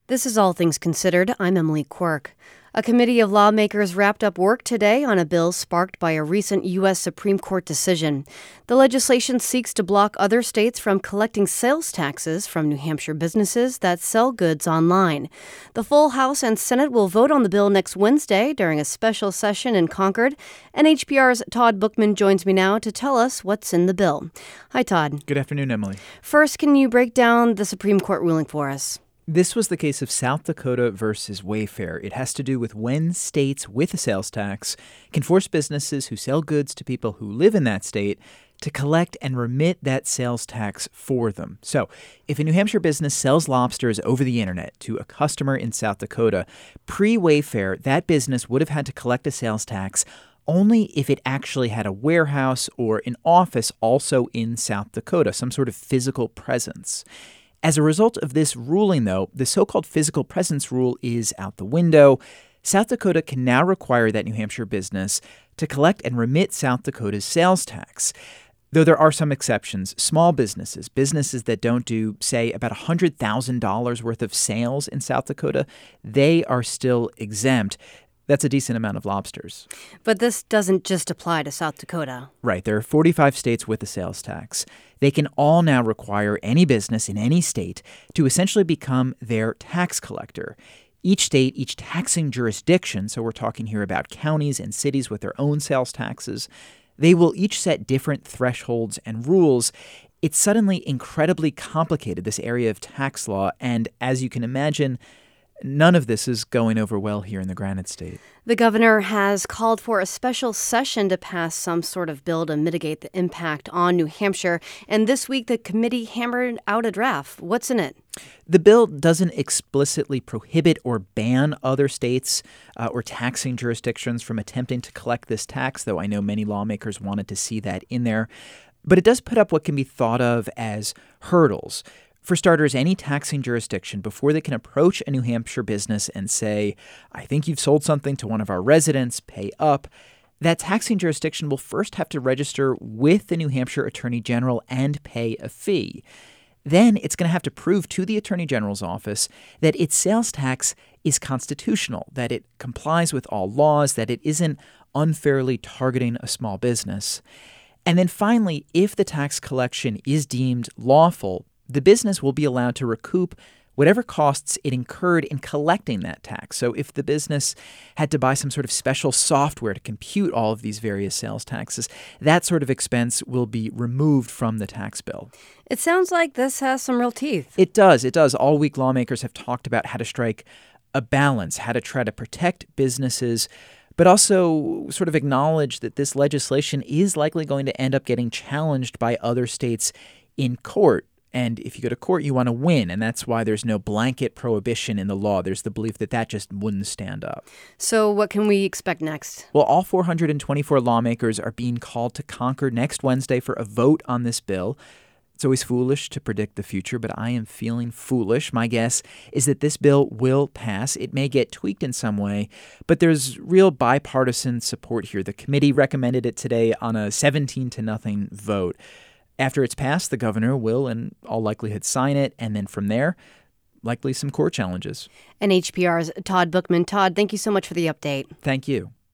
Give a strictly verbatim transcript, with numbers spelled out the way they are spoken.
This is All Things Considered. I'm Emily Quirk. A committee of lawmakers wrapped up work today on a bill sparked by a recent U S Supreme Court decision. The legislation seeks to block other states from collecting sales taxes from New Hampshire businesses that sell goods online. The full House and Senate will vote on the bill next Wednesday during a special session in Concord. N H P R's Todd Bookman joins me now to tell us what's in the bill. Hi, Todd. Good afternoon, Emily. First, can you break down the Supreme Court ruling for us? This was the case of South Dakota versus Wayfair. It has to do with when states with a sales tax can force businesses who sell goods to people who live in that state to collect and remit that sales tax for them. So, if a New Hampshire business sells lobsters over the internet to a customer in South Dakota, pre-Wayfair, that business would have had to collect a sales tax only if it actually had a warehouse or an office also in South Dakota, some sort of physical presence. As a result of this ruling, though, the so-called physical presence rule is out the window. South Dakota can now require that New Hampshire business to collect and remit South Dakota's sales tax. Though there are some exceptions, small businesses, businesses that don't do, say, about one hundred thousand dollars worth of sales in South Dakota, they are still exempt. That's a decent amount of lobsters. But this doesn't just apply to South Dakota. Right. There are forty-five states with a sales tax. They can all now require any business in any state to essentially become their tax collector. Each state, each taxing jurisdiction, so we're talking here about counties and cities with their own sales taxes, they will each set different thresholds and rules. It's suddenly incredibly complicated, this area of tax law, and as you can imagine, none of this is going over well here in the Granite State. The governor has called for a special session to pass some sort of bill to mitigate the impact on New Hampshire. And this week, the committee hammered out a draft. What's in it? The bill doesn't explicitly prohibit or ban other states uh, or taxing jurisdictions from attempting to collect this tax, though I know many lawmakers wanted to see that in there. But it does put up what can be thought of as hurdles. For starters, any taxing jurisdiction, before they can approach a New Hampshire business and say, I think you've sold something to one of our residents, pay up, that taxing jurisdiction will first have to register with the New Hampshire Attorney General and pay a fee. Then it's going to have to prove to the Attorney General's office that its sales tax is constitutional, that it complies with all laws, that it isn't unfairly targeting a small business. And then finally, if the tax collection is deemed lawful, the business will be allowed to recoup whatever costs it incurred in collecting that tax. So if the business had to buy some sort of special software to compute all of these various sales taxes, that sort of expense will be removed from the tax bill. It sounds like this has some real teeth. It does. It does. All week, lawmakers have talked about how to strike a balance, how to try to protect businesses, but also sort of acknowledge that this legislation is likely going to end up getting challenged by other states in court. And if you go to court, you want to win, and that's why there's no blanket prohibition in the law. There's the belief that that just wouldn't stand up. So what can we expect next? Well, all four hundred twenty-four lawmakers are being called to Concord next Wednesday for a vote on this bill. It's always foolish to predict the future, but I am feeling foolish. My guess is that this bill will pass. It may get tweaked in some way, but there's real bipartisan support here. The committee recommended it today on a seventeen to nothing vote. After it's passed, the governor will, in all likelihood, sign it, and then from there, likely some court challenges. N H P R's Todd Bookman. Todd, thank you so much for the update. Thank you.